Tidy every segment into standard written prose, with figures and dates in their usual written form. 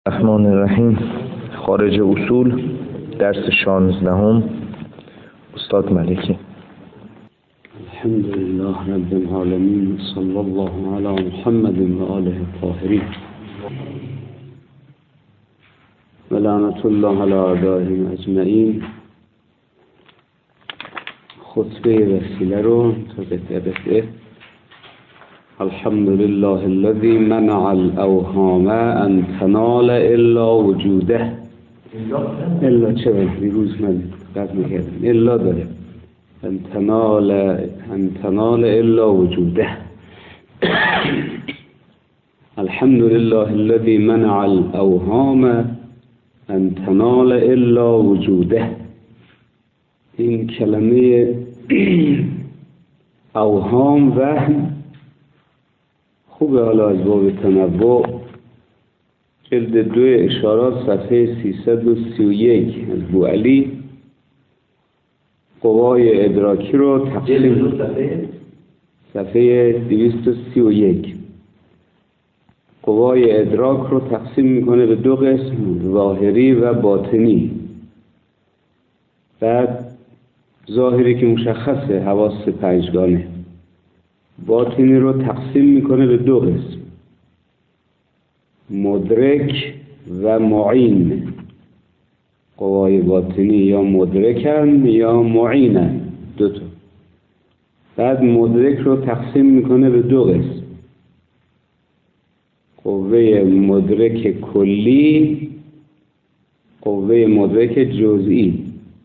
الرحمن الرحیم. خارج اصول، درس 16 استاد ملکی. الحمدلله رب العالمین، صلی الله علی محمد و آله الطاهرین و لعنت الله علی اعدائهم اجمعین. خطبه وسیله رو تا بهتره. الحمدلله الذي منع الاوهام ان تنال الا وجوده. الا چه روز من قد میکردم الا داره ان تنال الا وجوده. الحمدلله الذي منع الاوهام ان تنال الا وجوده. این کلمه اوهام، وهم، خوبه. حالا از باب تنوع جلد 2 اشارات صفحه 331 از بوعلی قوای ادراکی رو تقسیم، صفحه 231 قوای ادراک رو تقسیم میکنه به 2 قسم، ظاهری و باطنی. بعد ظاهری که مشخصه، حواس 5گانه. باطنی رو تقسیم میکنه به 2 قسم، مدرک و معین. قوای باطنی یا مدرکن یا معینن، 2 تا. بعد مدرک رو تقسیم میکنه به 2 قسم، قوه مدرک کلی، قوه مدرک جزئی.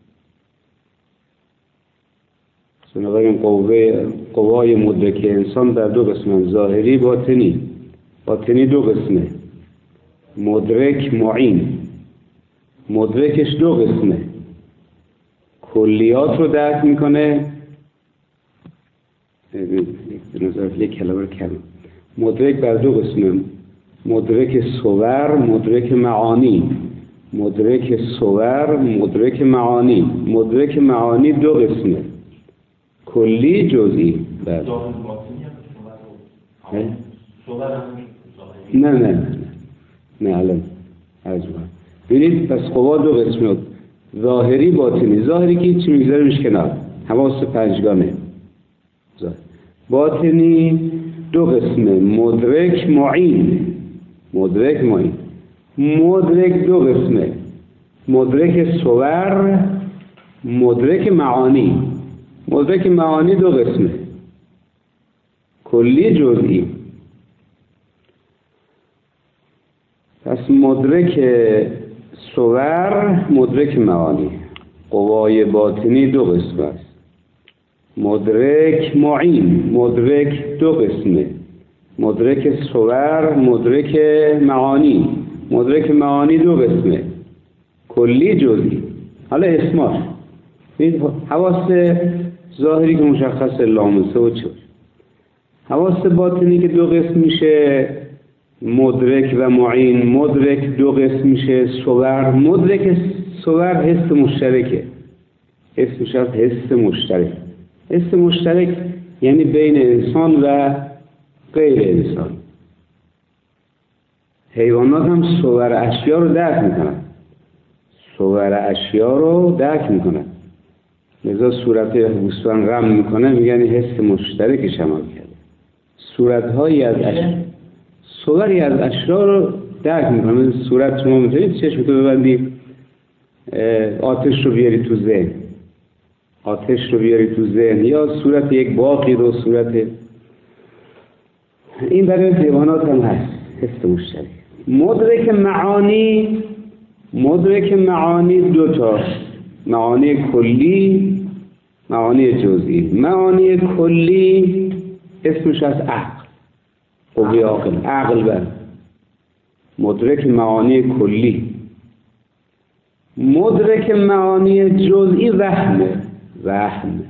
بنابراین قوای مدرک انسان در 2 قسمه، ظاهری، باطنی. باطنی 2 قسمه، مدرک، معین. مدرکش 2 قسمه، کلیات رو درک میکنه. به نظر یک کلمه رو کردم. مدرک بر 2 قسمه، مدرک صور، مدرک معانی. مدرک صور، مدرک معانی. مدرک معانی 2 قسمه، کلی، جزئی. بله. نه الان عرض می‌کنم. ببینید، پس قوا 2 قسمه، ظاهری، باطنی. ظاهری که هیچ میگذاریمش کنار، حواس 5گانه. باطنی 2 قسمه، مدرک، معین. مدرک، معین. مدرک 2 قسمه، مدرک صور، مدرک معانی. مدرک معانی 2 قسمه، کلی، جزئی. پس مدرک صور، مدرک معانی. قوای باطنی 2 قسمه است، مدرک، معین. مدرک 2 قسمه، مدرک صور، مدرک معانی. مدرک معانی 2 قسمه، کلی، جزئی. حالا اسماش این حواس ظاهری که مشخص لامسه و چه. حواس باطنی که 2 قسم میشه، مدرک و معین. مدرک 2 قسم میشه، صور. مدرک صور حس مشترکه. اسمش از حس مشترک. حس مشترک یعنی بین انسان و غیر انسان. حیوانات هم صور اشیا رو درک میکنن. صور اشیا رو درک میکنن. لذا صورت بوستان غم میکنه، میگن حس مشترکش عمل کرده. صورتهایی از صوری از اشیا رو درک میکنه. صورت شما میتونید چشمتو ببندی، آتش رو بیاری تو ذهن. آتش رو بیاری تو ذهن، یا صورت یک باغی رو، صورت این برای حیوانات هم هست، حس مشترک. مدرک معانی 2 تا، معانی کلی، معانی جزئی. معانی کلی اسمش از عقل، قوه عقل. بر مدرک معانی کلی. مدرک معانی جزئی وهم.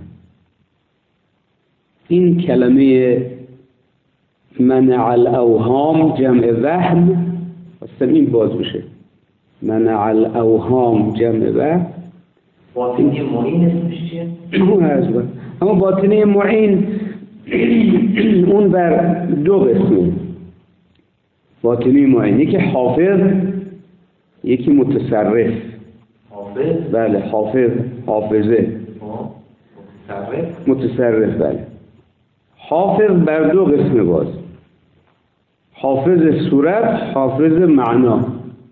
این کلمه منع الاوهام جمع وهم، اصلا این باز بشه منع الاوهام جمع وهم. باطنی معین اسمش چیه؟ اما باطنی معین اون بر 2 قسمه، باطنی معین. یکی حافظ یکی متصرف. حافظ. بله حافظ، حافظه. متصرف. بله. حافظ بر دو قسم باز، حافظ صورت، حافظ معنا.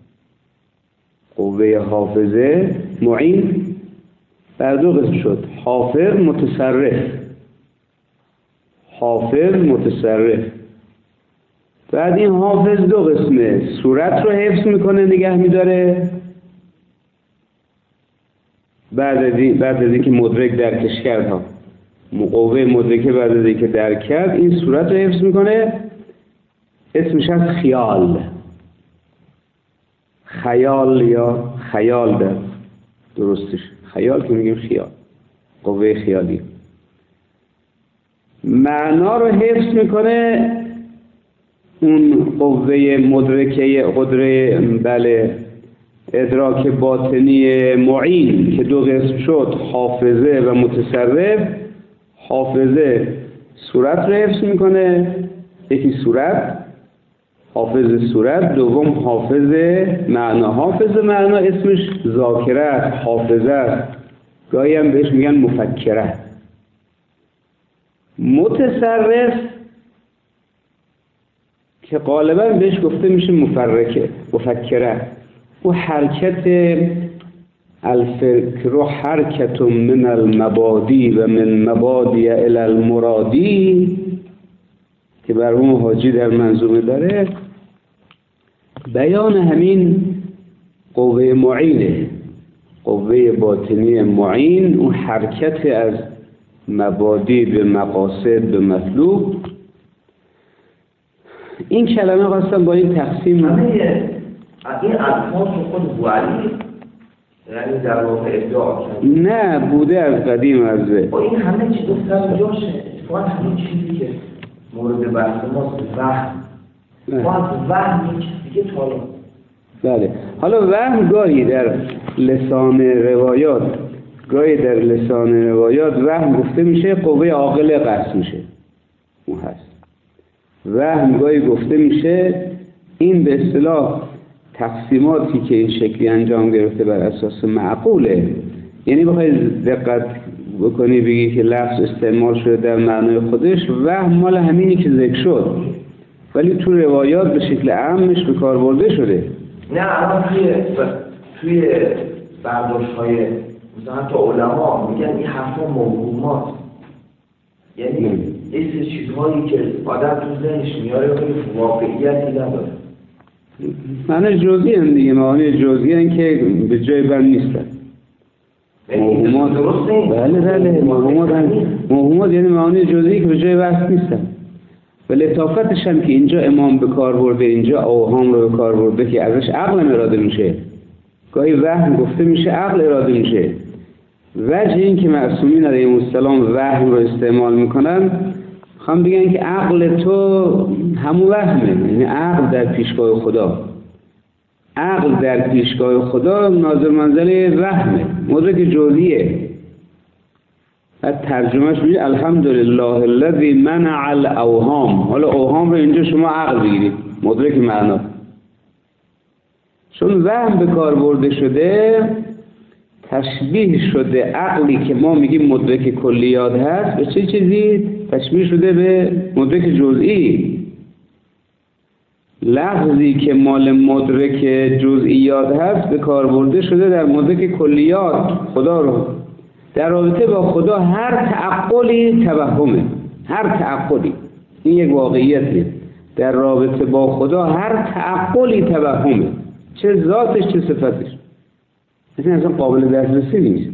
قوه حافظه معین بر دو قسم شد، حافظ متصرف. حافظ متصرف. بعد این حافظ دو قسمه، صورت رو حفظ میکنه نگه میداره، بعد از اینکه مدرک درکش کرد ها، قوه مدرکه بعد از اینکه درک کرد این صورت رو حفظ میکنه، اسمش از خیال. خیال یا خیال در درستش خیال که میگیم خیال، قوه خیالی. معنا رو حفظ میکنه، اون قوه مدرکه قدره بله ادراک باطنی معین که دو قسم شد، حافظه و متصرف. حافظه صورت رو حفظ میکنه، یکی صورت حافظ صورت، دوم حافظ معنا. حافظ معنا اسمش ذاکره است، حافظه است، گاهی هم بهش میگن مفکره. متصرف که غالبا بهش گفته میشه مفکره، و حرکت الفکر حرکت من المبادی و من مبادی الی المرادی که برهم حاجی در منظومه داره، بیان همین قوه معینه، قوه باطنی معین، اون حرکت از مبادی به مقاصد به مطلوب. این کلمه خواستم با این تقسیم این الفاظ خود بوعلی یعنی در واقع ادعا کرد؟ نه، بوده از قدیم عرضه. با این همه چی گفتن جاشه، اتفاقا همین چیزی که مورد بحث ماست وهم. ما از وهم یک چیز دیگه طالب. بله. حالا وهم گاهی در لسان روایات وهم گفته میشه قوه عاقله قصد میشه، اون هست. وهم گاهی گفته میشه، این به اصطلاح تقسیماتی که این شکلی انجام گرفته بر اساس معقوله، یعنی بخوای دقت بکنی بگی که لفظ استعمال شده در معنای خودش، وهم مال همینی که ذکر شد، ولی تو روایات به شکل عامش به کار برده شده. نه الان توی برداشت‌های مثلا حتی علما میگن این حرفا موهومات، یعنی یه سری چیزهایی که آدم تو ذهنش میاره ولی واقعیتی نداره. معنی جزئی هم دیگه، معانی جزئی هم که به جای بند نیستن. موهومات بله موهومات یعنی معانی جزئی که به جای بحث نیستن. و لطافتش هم که اینجا امام به کار برده، اینجا اوهام رو به کار برده که ازش عقل اراده میشه. گاهی وهم گفته میشه عقل اراده میشه. وجه این که معصومین علیهم السلام وهم رو استعمال میکنن، خواهم بگن که عقل تو همون وهمه، یعنی عقل در پیشگاه خدا. عقل در پیشگاه خدا ناظر منزل وهمه، مدرک جزئیه. بعد ترجمهش میشه الحمدلله الذی منع الاوهام. حالا اوهام رو اینجا شما عقل بگیرید، مدرک معنا. چون وهم به کار برده شده، تشبیه شده عقلی که ما میگیم مدرک کلیات هست به چه چیزی؟ تشبیه شده به مدرک جزئی. لفظی که مال مدرک جزئیات هست به کار برده شده در مدرک کلیات خدا رو. در رابطه با خدا هر تعقلی توهمه، هر تعقلی، این یک واقعیته. در رابطه با خدا هر تعقلی توهمه، چه ذاتش چه صفتش، اصلا قابل دسترسی نیست.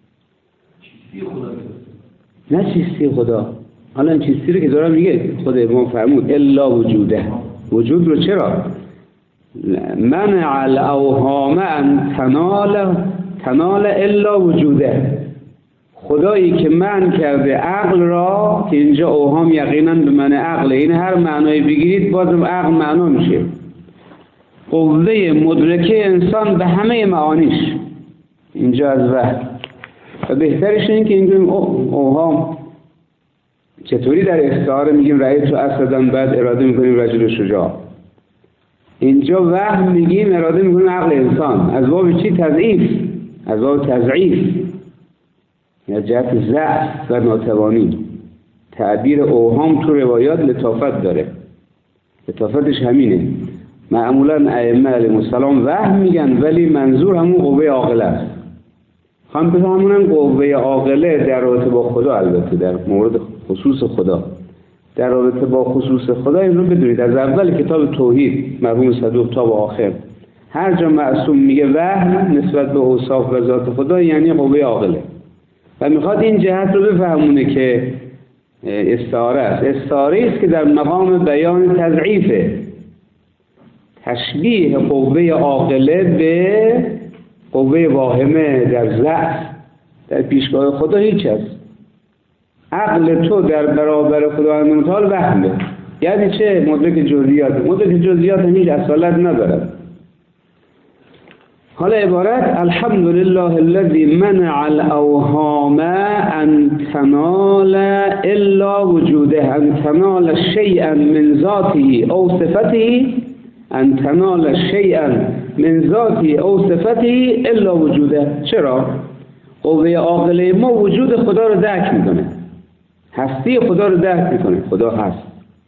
نه چیستی خدا. حالا این چیستی رو که دارم میگه خود امام فرمود الا وجوده. وجود رو چرا؟ منع الاوهام ان تنال الا وجوده. خدایی که منع کرده عقل را، که اینجا اوهام یقینا به معنی عقل، این هر معنایی بگیرید بازم عقل معنا میشه. قوه مدرکه انسان به همه معانیش اینجا از وحی. و بهترش این که اینجا اوهام چطوری در استعاره میگیم رأیت تو اسدن، بعد اراده میکنیم رجل شجاع. اینجا وهم میگیم اراده میکنیم عقل انسان از باب چی؟ تضعیف، از باب تضعیف یا جهت ضعف و ناتوانی. تعبیر اوهام تو روایات لطافت داره، لطافتش همینه. معمولا ائمه علیهم السلام وهم میگن ولی منظور همون قوه عاقله است. خواهم بفهمونن قوه عاقله در رابطه با خدا، البته در مورد خصوص خدا، در رابطه با خصوص خدا این رو بدونید از اول کتاب توحید مرحوم صدوق تا به آخر هر جا معصوم میگه وهم نسبت به اوصاف و ذات خدا یعنی قوه عاقله و میخواد این جهت رو بفهمونه که استعاره است. استعاره است که در مقام بیان تضعیفه، تشبیه قوه عاقله به قوه واهمه در ضعف. در پیشگاه خدا هیچ هست. عقل تو در برابر خداوند متعال وهمه. یعنی چه؟ مدرک جزئیات. مدرک جزئیات هیچ اصالت ندارد. حالا عبارت الحمدلله الذي منع الاوهام ان تنال الا وجوده، ان تنال شيئا من ذاته او صفته، ان تنال شيئا من ذاته او صفته الا وجوده. چرا؟ قوه عاقله ما وجود خدا رو درک میکنه، هستی خدا رو درک میکنه، خدا هست،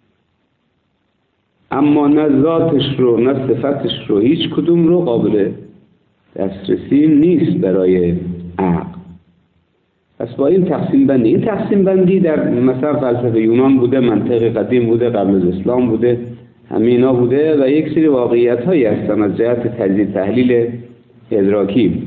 اما نه ذاتش رو نه صفتش رو هیچ کدوم رو قابل دسترسی نیست برای عقل. پس با این تقسیم بندی، این تقسیم بندی در مثلا فلسفه یونان بوده، منطق قدیم بوده، قبل از اسلام بوده، همه اینا بوده و یک سری واقعیت هایی هستن از جهت تجزیه تحلیل ادراکی.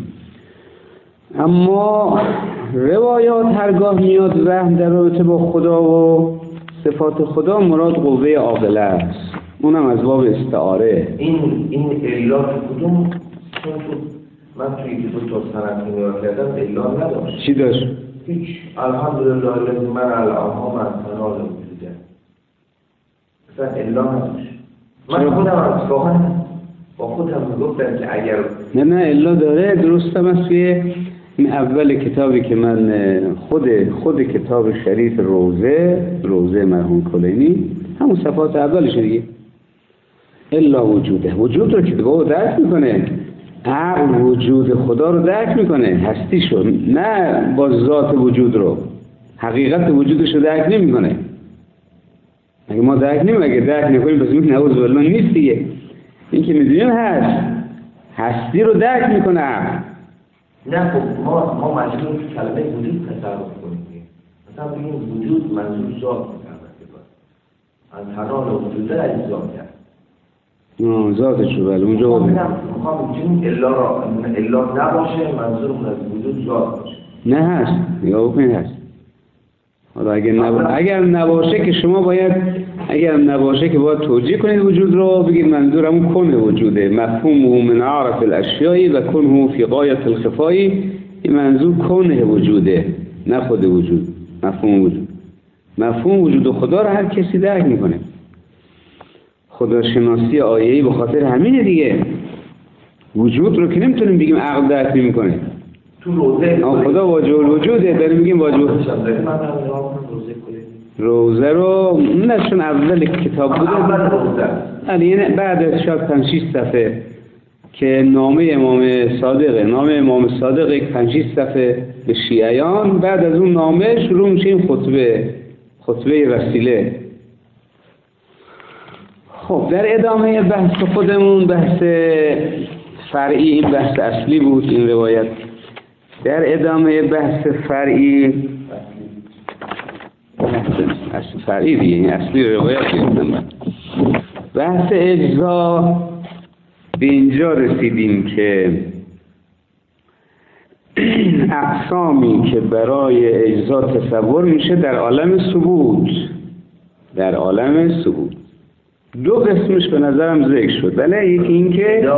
اما روایات هرگاه میاد وهم در رابطه با خدا و صفات خدا مراد قوه عاقله است، اونم از باب استعاره. این علات کدوم؟ چون من توی که دو تا سنت نگاه کردم علات نداشت. چی داشت؟ هیچ. الحمدلله الذی منع الاوهام ان تنال وجوده. اصلا علات نداشت. من خودم اتفاقا با خودم میگفتم که اگر نه علات داره، درستم است که اول کتابی که من خود کتاب شریف روزه مرحوم کلینی همون صفحات اولش دیگه الا وجوده، وجود رو که دیگه درک میکنه، عقل وجود خدا رو درک میکنه، هستیشو، نه با ذات وجود رو، حقیقت وجودش رو درک نمیکنه. اگه ما درک نمیم، اگه درک نکنیم پس میگه نعوذ بالله نیست دیگه. این که میدونیم هست، هستی رو درک میکنه عقل. نه خب ما مجبور کلمه وجود تصرف کنیم. مثلا بگیم وجود منظور ذات میکنه، انتنال وجوده از ذات کرد ذاتش رو. بله اونجا میخوام بگیم الا نباشه، منظورمون از وجود ذات باشه. نه هست، یا بکنید هست. حالا اگر نباشه که شما باید، اگر نباشه که باید توجیه کنید وجود رو، بگید منظورم کن وجوده، مفهومه من عرف الاشیاء و کنه فی غایت الخفاء. این منظور کنه وجوده، نه خود وجود. مفهوم وجود خدا رو هر کسی درک میکنه. خداشناسی آیه‌ای به خاطر همینه دیگه. وجود رو که نمیتونیم بگیم عقل درک نمیکنه. تو روزه خدا واجب الوجوده، داریم میگیم واجب. روزه رو نشون اول کتاب بوده، یعنی بعد از شاید 5-6 صفحه که نامه امام صادق 5-6 صفحه به شیعیان، بعد از اون نامه شروع میشه این خطبه وسیله. خب در ادامه بحث خودمون، بحث فرعی، این بحث اصلی بود این روایت. در ادامه بحث فرعی دیگه، این اصلی روایت دیگه، بحث اجزا به اینجا رسیدیم که اقسامی که برای اجزا تصور میشه در عالم ثبوت، دو قسمش به نظرم ذکر شد. بله، یکی این که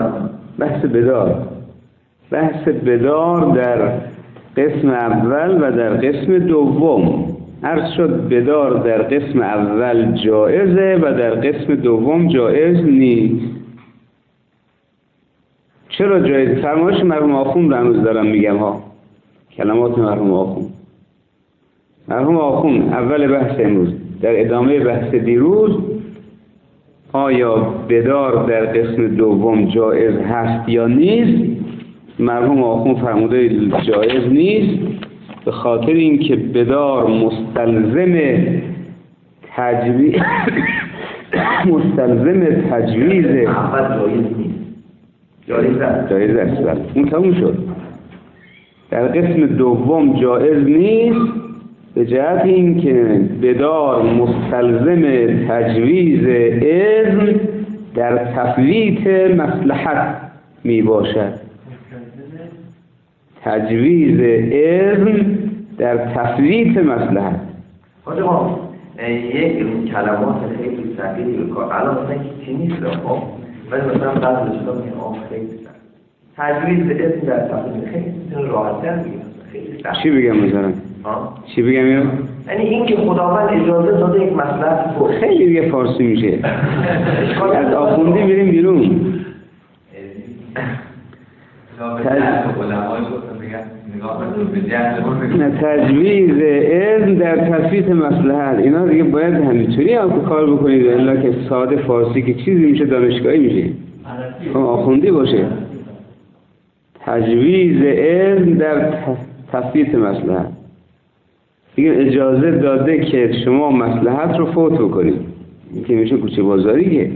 بحث بدار در قسم اول و در قسم دوم. عرض شد بدار در قسم اول جائزه و در قسم دوم جائز نیست. چرا جایز؟ فرمایش مرحوم آخوند رو هنوز دارم میگم ها، کلمات مرحوم آخوند اول بحث امروز، در ادامه بحث دیروز آیا بدار در قسم دوم جایز هست یا نیست؟ مرحوم آخوند فرموده جایز نیست، به خاطر اینکه بدار مستلزم تجویز جایز است. اون تموم شد. در قسم دوم جایز نیست به جهت اینکه بدار مستلزم تجویز اذن در تفویت مصلحت می باشد. تجویز اذن در تفویت مصلحت. آقا یک کلمات خیلی سختی رو کار الان مثلا چی نیست خب ولی مثلا بعضی چیزا میگن خیلی سخت. تجویز اذن در تفویت خیلی راحت‌تر میگن. خیلی سخت. چی بگم مثلا؟ چی بگم اینو؟ یعنی اینکه خداوند اجازه داده یک مصلحت رو خیلی دیگه فارسی میشه. از آخوندی بریم بیرون. تجویز اذن در تفویت مصلحت، اینا دیگه باید همینطوری هم کار بکنید الا که ساده فارسی که چیزی میشه دانشگاهی میشه آخوندی باشه. تجویز اذن در تفویت مصلحت، دیگه اجازه داده که شما مصلحت رو فوت بکنید، این که میشه کوچه بازاریه.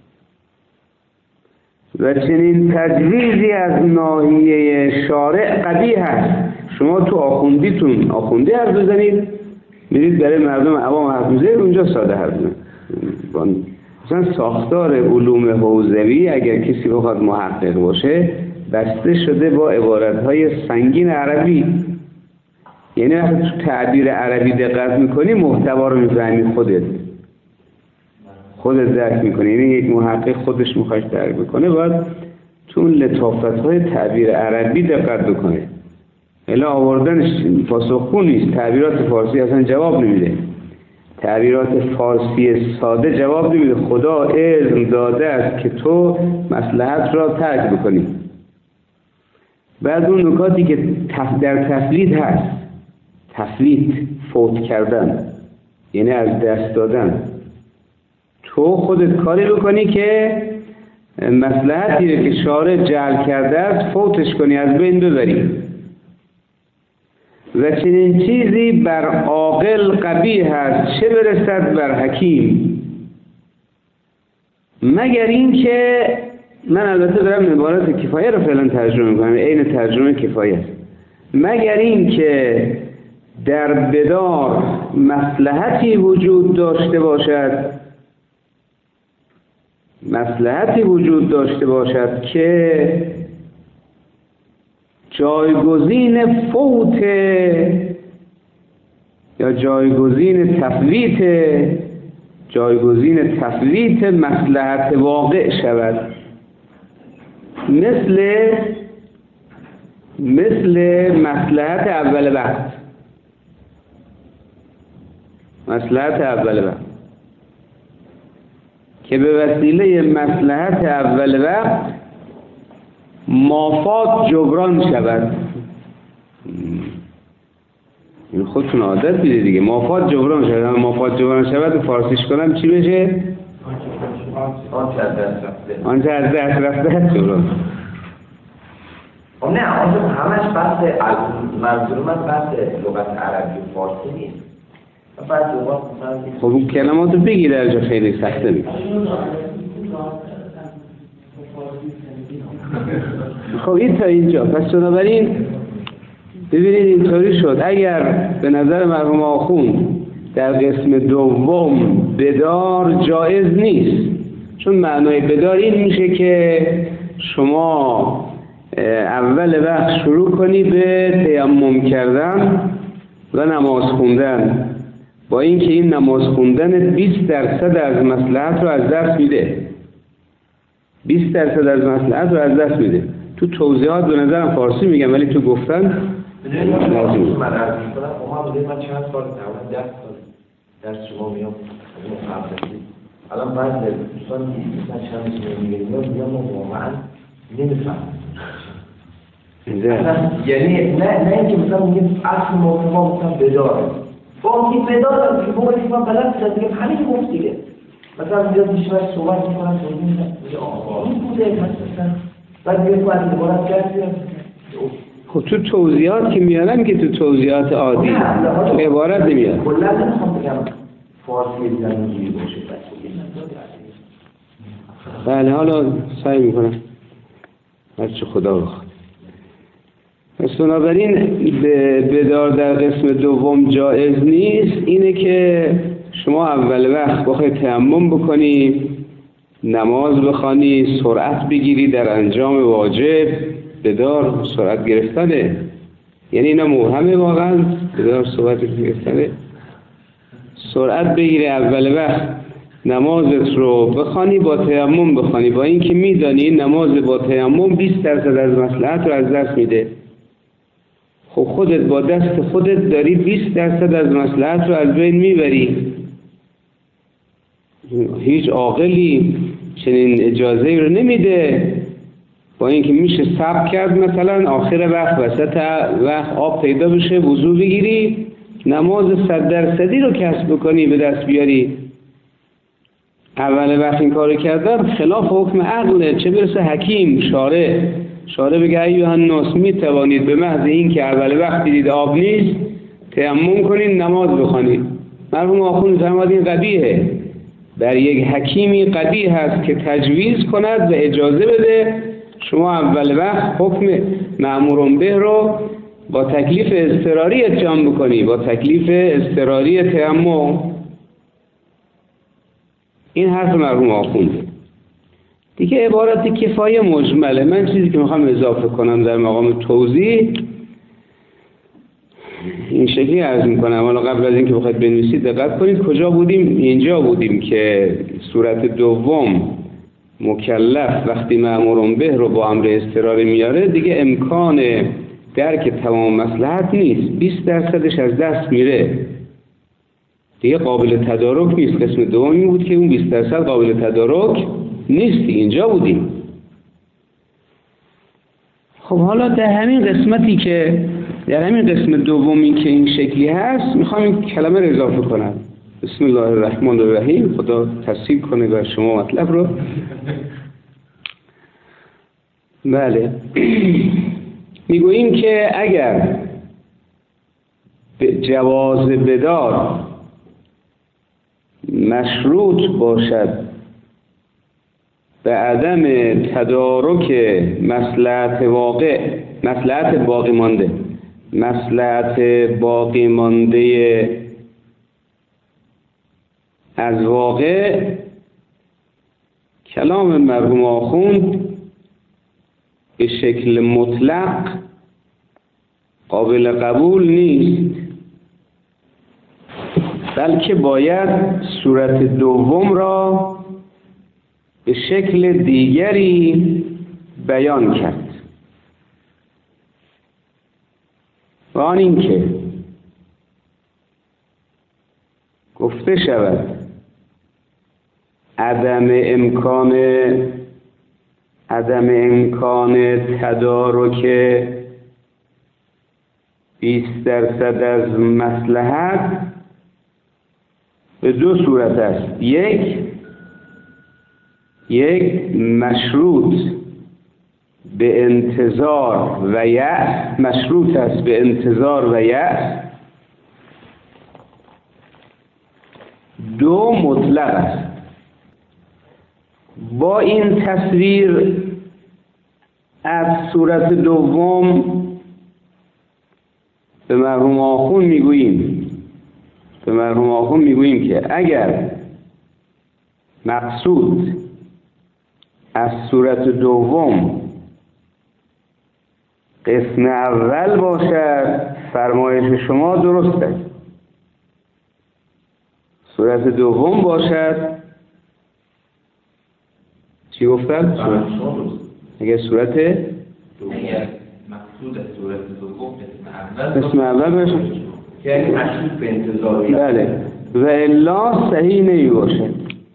و چنین تجویزی از ناحیه شارع قبیح هست. شما تو آخوندی حرف بزنید، میرید برای مردم عوام حرف میزنید، اونجا ساده حرف بزنید. مثلا ساختار علوم حوزوی اگر کسی بخواد محقق باشه بسته شده با عبارتهای سنگین عربی. یعنی وقتی تو تعبیر عربی دقت میکنی محتوا رو میفهمی، خودت درک میکنی. یعنی یک محقق خودش میخواش درک بکنه باید تو اون لطافت‌های تعبیر عربی دقت بکنه. الا آوردنش پاسخگو نیست. تعبیرات فارسی اصلا جواب نمیده. تعبیرات فارسی ساده جواب نمیده. خدا اذن داده است که تو مصلحت را ترک بکنی. بعد اون نکاتی که در تفویت هست، تفویت فوت کردن یعنی از دست دادن، تو خودت کاری بکنی که مصلحتی رو که شارع جعل کرده است فوتش کنی، از بین ببری. و چنین چیزی بر عاقل قبیح است، چه برسد بر حکیم. مگر این که من البته دارم عبارت کفایه رو فعلا ترجمه میکنم، عین ترجمه کفایه. مگر این که در بدار مصلحتی وجود داشته باشد که جایگزین فوت یا جایگزین تفویت مصلحت واقع شود، مثل مصلحت اول وقت. که به وسیله مصلحت اول وقت مافات جبران شود. این خودتون عادت بیده دیگه. مافات جبران شود. مافات جبران شود فارسیش کنم چی بشه؟ آنچه از دست رفته جبران. نه همش بحث منظور من بحث لغت عربی و فارسی نیست. خب اون کلمات رو بگی در جا خیلی سخته میگه. خب این تا اینجا. پس بنابراین ببینید اینطوری شد. اگر به نظر مرحوم آخوند در قسم دوم بدار جایز نیست، چون معنای بدار این میشه که شما اول وقت شروع کنی به تیمم کردن و نماز خوندن، با اینکه این نماز خوندن 20% از مصلحت رو از دست میده. 20% از مصلحت رو از دست میده. تو توضیحات به نظرم فارسی میگم ولی تو گفتن لازم. من عرض میکنم من چند سال تقریبا 10 سال درس شما میام الان بعضی دوستان مثلا چند سال میگم واقعا نمیفهمم. یعنی نه اینکه مثلا میگیم اصل ما مثلا بداره با اینکه بداره که بگیم من بلد شدم همین گفت دیگه مثلا اونجا بیشتر صحبت میکنن میگه آقا این بوده مثلا بعد میگه تو از عبارت کردی. خب تو توضیحات که میارم که تو توضیحات عادی عبارت نمیاد. کلا نمیخوام بگم فارسی بزنم اینجوری باشه. بله حالا سعی میکنم هرچی خدا بخواد. پس بنابراین بدار در قسم دوم جایز نیست. اینه که شما اول وقت بخوای تیمم بکنی، نماز بخوانی، سرعت بگیری در انجام واجب. بدار سرعت گرفتنه، یعنی اینا مبهمه واقعا. بدار سرعت گرفتنه، سرعت بگیری اول وقت نمازت رو بخوانی، با تیمم بخوانی، با اینکه میدانی نماز با تیمم 20% از مصلحت رو از دست میده. خب خودت با دست خودت داری 20% از مصلحت رو از بین میبری. هیچ عاقلی چنین اجازه رو نمیده. با اینکه میشه صبر کرد مثلا آخر وقت وسط وقت آب پیدا بشه وضو بگیری، نماز 100% رو کسب بکنی، به دست بیاری. اول وقت این کارو کردن خلاف حکم عقله، چه برسه حکیم شارع بگه ایها الناس میتوانید به محض این که اول وقت دیدید آب نیست تیمم کنید نماز بخوانید. مرحوم آخوند فرمود این قبیحه. بر یک حکیمی قبیح هست که تجویز کند و اجازه بده شما اول وقت حکم مأمور به رو با تکلیف اضطراری اتیان بکنی، با تکلیف اضطراری تیمم. این حرف مرحوم آخونده. دیگه عبارت کفایه مجمله. من چیزی که میخوام اضافه کنم در مقام توضیح این شکلی عرض میکنم. حالا قبل از اینکه بخواید بنویسید دقت کنید کجا بودیم. اینجا بودیم که صورت دوم مکلف وقتی مأمور به رو با امر اضطراری میاره دیگه امکان درک تمام مصلحت نیست، 20% از دست میره، دیگه قابل تدارک نیست. قسم دومی بود که اون 20% قابل تدارک نیست. اینجا بودیم. خب حالا در همین قسم دومی که این شکلی هست میخوام این کلمه رو اضافه کنم. بسم الله الرحمن الرحیم. خدا تصحیح کنه بر شما مطلب رو. بله میگوییم که اگر جواز بدار مشروط باشد به عدم تدارک مصلحت باقی مانده از واقع، کلام مرحوم آخوند به شکل مطلق قابل قبول نیست، بلکه باید صورت دوم را به شکل دیگری بیان کرد. و آن این که گفته شود عدم امکان تدارک 20% از مصلحت به دو صورت است. یک مشروط به انتظار و یأس، مشروط است به انتظار و یأس. دو مطلق است. با این تصویر از صورت دوم به مرحوم آخوند میگوییم که اگر مقصود از صورت دوم قسم اول باشد فرمایش شما درست است. صورت دوم باشد چی گفتن؟ اگر مقصود از صورت دوم قسم اول باشه یعنی مشروط به انتظاری، بله، و الا صحیح نمی باشد.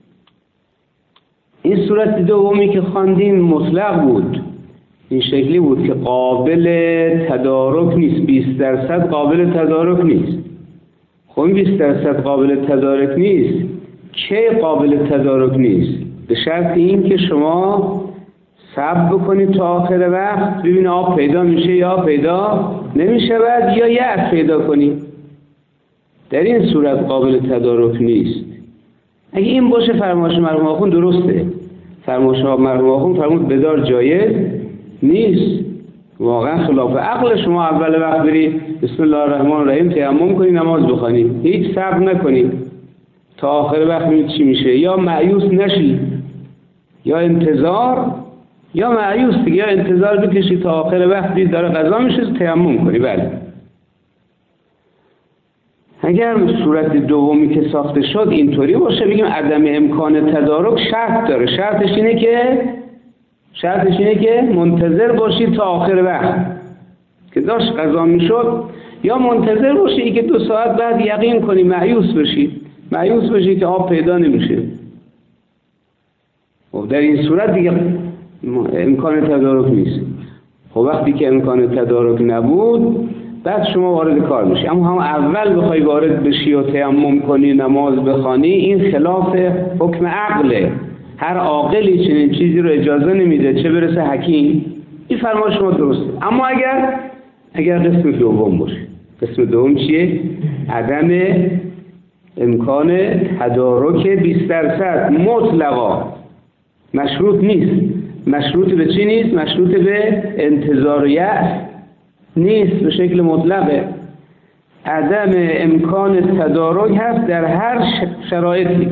این صورت دومی که خواندیم مطلق بود، این شکلی بود که قابل تدارک نیست، 20% قابل تدارک نیست. خب این 20% قابل تدارک نیست، که قابل تدارک نیست؟ به شرط این که شما صبر بکنید تا آخر وقت ببین آب پیدا میشه یا پیدا نمیشه بعد یا یأس پیدا کنید. در این صورت قابل تدارک نیست. اگه این باشه فرمایش مرحوم آخوند درسته. فرمایش مرحوم آخوند فرمود بدار جایز نیست، واقعا خلاف عقل شما اول وقت برید بسم الله الرحمن الرحیم تیمم کنید نماز بخونید، هیچ صبر نکنید تا آخر وقت ببینید چی میشه، یا مایوس نشید یا انتظار یا مایوس دیگه، یا انتظار بکشید تا آخر وقت دید داره قضا میشه تیمم کنید. بله اگر صورت دومی که ساخته شد اینطوری باشه بگیم عدم امکان تدارک شرط داره. شرطش اینه که منتظر باشید تا آخر وقت که داشت قضا میشد، یا منتظر باشید که 2 ساعت بعد یقین کنی مایوس بشید که آب پیدا نمیشه. خب در این صورت دیگه امکان تدارک نیست. خب وقتی که امکان تدارک نبود بعد شما وارد کار میشی، اما هم اول بخوای وارد بشی و تیمم کنی نماز بخوانی این خلاف حکم عقله. هر عاقلی چنین چیزی رو اجازه نمیده، چه برسه حکیم. این فرمان شما درسته. اما اگر قسم دوم باشه، قسم دوم چیه؟ عدم امکان تدارک 20% مطلقا، مشروط نیست. مشروط به چی نیست؟ مشروط به انتظار یأس نیست، به شکل مطلقه. عدم امکان تدارک هست در هر شرایطی.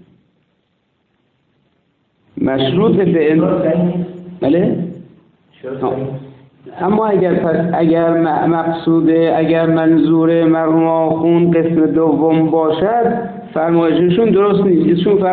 مشروط به بله؟ اما اگر مقصوده، اگر منظور مرحوم آخوند قسم دوم باشد فرمایششون درست نیست.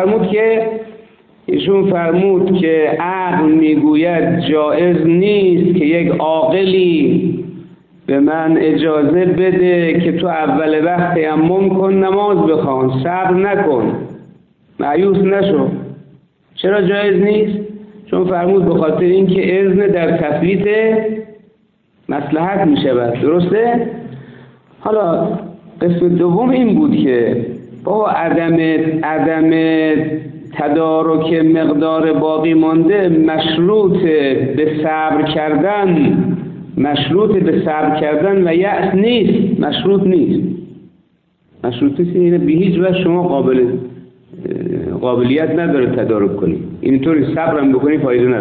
ایشون فرمود که عقل میگوید جایز نیست که یک عاقلی به من اجازه بده که تو اول وقت تیمم کن نماز بخوان، صبر نکن، مایوس نشو. چرا جایز نیست؟ چون فرمود به خاطر اینکه اذن در تفویت مصلحت می شود. درسته؟ حالا قسم دوم این بود که با عدم تدارک مقدار باقی مانده مشروط به صبر کردن و یأس نیست. مشروط نیست. اینه به هیچ وجه شما قابلیت نداره تدارک کنی. اینطوری صبرم بکنی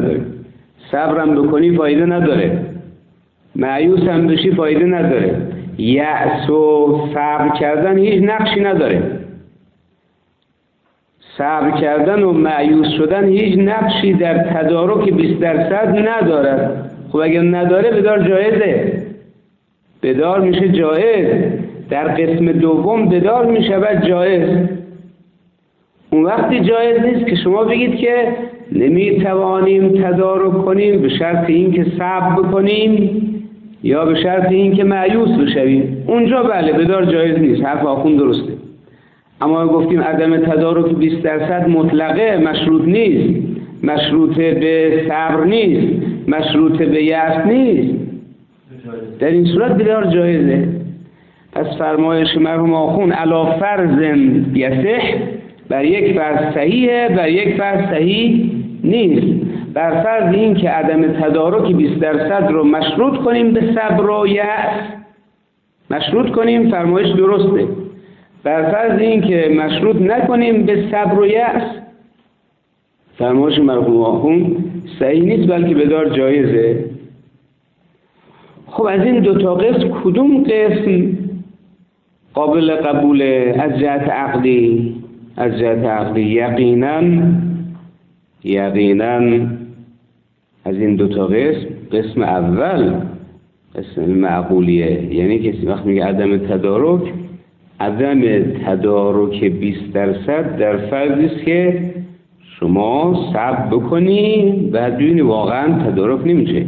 فایده نداره. مایوس هم بشی فایده نداره. یأس و صبر کردن هیچ نقشی نداره. صبر کردن و مایوس شدن هیچ نقشی در تدارک 20% ندارد. خب اگر نداره بدار جایزه، بدار میشه جایز. در قسم دوم بدار میشود جایز. اون وقتی جایز نیست که شما بگید که نمیتوانیم تدارک کنیم به شرط این که صبر بکنیم یا به شرط این که مایوس بشویم. اونجا بله بدار جایز نیست، حرف آخوند درسته. اما گفتیم عدم تدارک 20% مطلقه، مشروط نیست، مشروط به صبر نیست، مشروط به یأس نیست. در این صورت بدار جایزه. پس فرمایش مرحوم آخوند علی فرض یصح، بر یک فرض صحیحه، بر یک فرض صحیح نیست. بر فرض این که عدم تدارک 20% رو مشروط کنیم به صبر و یأس، مشروط کنیم، فرمایش درسته. بر فرض این که مشروط نکنیم به صبر و یأس، فرمایش مرحوم آخوند صحیح نیست بلکه بدار جایزه. خب از این 2 تا قسم کدوم قسم قابل قبوله از جهت عقلی؟ از جهت عقلی یقینا از این 2 تا قسم اول قسم معقولیه. یعنی کسی وقت میگه عدم تدارک 20% در فرضی است که شما صبر بکنی بعد ببینی واقعا تدارک نمیشه.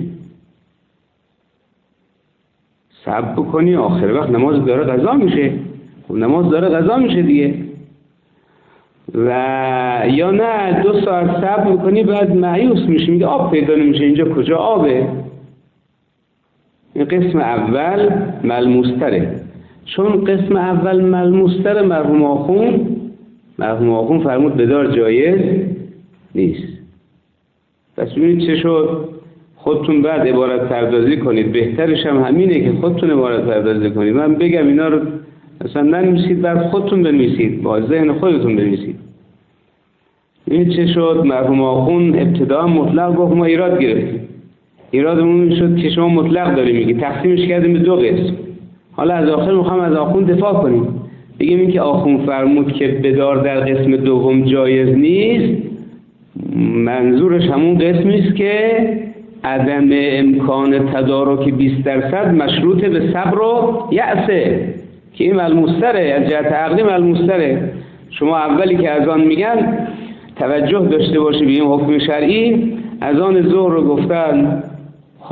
صبر بکنی آخر وقت نماز داره قضا میشه. خب نماز داره قضا میشه دیگه. و یا نه 2 ساعت صبر میکنی بعد مایوس میشی، میگه آب پیدا نمیشه، اینجا کجا آبه؟ این قسم اول ملموستره. چون قسم اول ملموستره مرحوم آخوند مرحوم آخوند فرمود بدار جایز نیست. پس ببینید چه شد. خودتون بعد عبارت پردازی کنید، بهترش هم همینه که خودتون عبارت پردازی کنید. من بگم اینا رو اصلا ننویسید، بعد خودتون بنویسید، با ذهن خودتون بنویسید. این چه شد؟ مرحوم آخوند ابتدا مطلق گفت، ما ایراد گرفتیم. ایرادمون شد که شما مطلق داری میگی، تقسیمش کردیم به 2 قسم. حالا از آخر میخوام از آخوند دفاع کنیم، بگیم این که آخوند فرمود که بدار در قسم دوم جایز نیست، منظورش همون قسمی است که عدم امکان تدارک 20% مشروط به صبر و یأسه، که این ملموس‌تره، از جهت عقلی ملموس‌تره. شما اولی که از آن میگن توجه داشته باشی به این حکم شرعی. از آن ظهر رو گفتن خب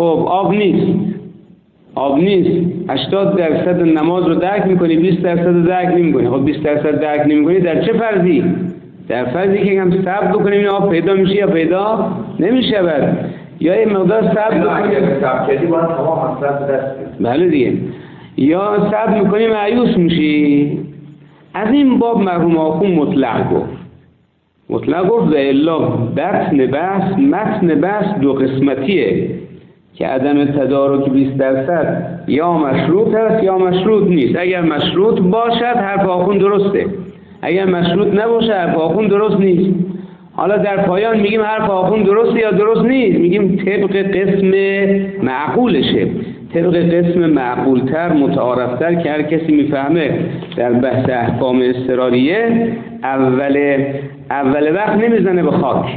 آب نیست 80% نماز رو درک میکنی، 20% رو درک نمیکنی. خب 20% درک نمیکنی در چه فرضی؟ در فرضی که هم صبر بکنیم این آب پیدا میشه یا پیدا نمیشود، یا یه مقدار صبر بکنیم. اگه صبر کردی باید تمام مصرف دست. بله دیگه. یا صبر میکنی مایوس میشی. از این باب مرحوم آخوند مطلق گفت و الا متن بحث 2 قسمتیه که عدم تدارک 20% یا مشروط است یا مشروط نیست. اگر مشروط باشد حرف آخوند درسته، اگر مشروط نباشه حرف آخوند درست نیست. حالا در پایان میگیم حرف آخوند درسته یا درست نیست، میگیم طبق قسم معقولشه، طبق قسم معقولتر متعارفتر که هر کسی میفهمه در بحث احکام اضطراریه. اول وقت نمیزنه به خاک،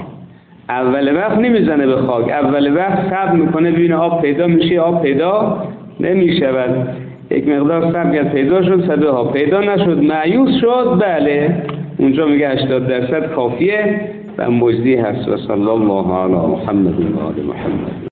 اول وقت صبر میکنه ببینه آب پیدا میشه، آب پیدا نمیشود. یک مقدار صبر کرد پیدا شد، صبر ها پیدا نشد، مایوس شد، بله اونجا میگه 80% کافیه و مجزی هست. و صلی الله علی محمد و آل محمد.